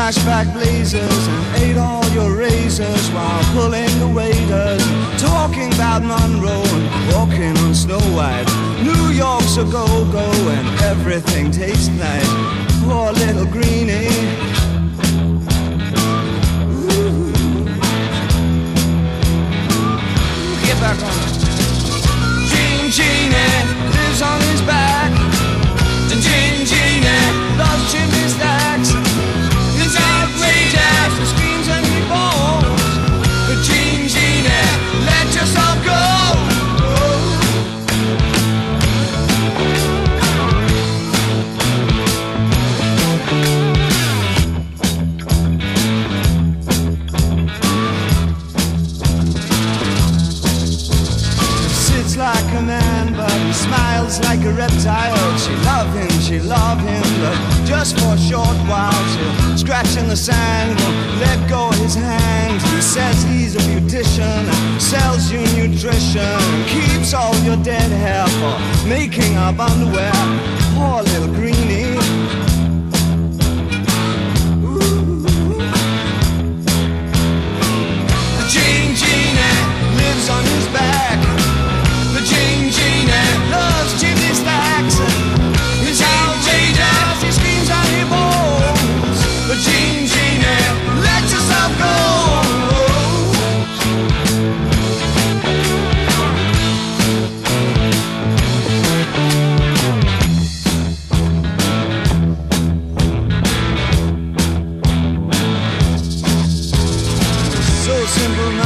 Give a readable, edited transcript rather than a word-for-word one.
flashback blazers and ate all your razors while pulling the waiters, talking about Monroe and walking on Snow White. New York's a go-go and everything tastes nice. Poor little greenie. Ooh. Get back on it. Gene Genie lives on his back. Gene Genie loves chimney stacks. He's outrageous, he screams and he falls. But Gene Genie, let yourself go. Sits like a man, but he smiles like a reptile. She love him, but just for a short while. She'll scratch in the sand, won't let go of his hand. He says he's a beautician and sells you nutrition, keeps all your dead hair for making up underwear. Poor little greenie. Ooh. The Gene Genie lives on his back. The Gene Genie loves chimney stacks. He's outrageous, he screams and he moans. But Gene Genie, let yourself go. So simple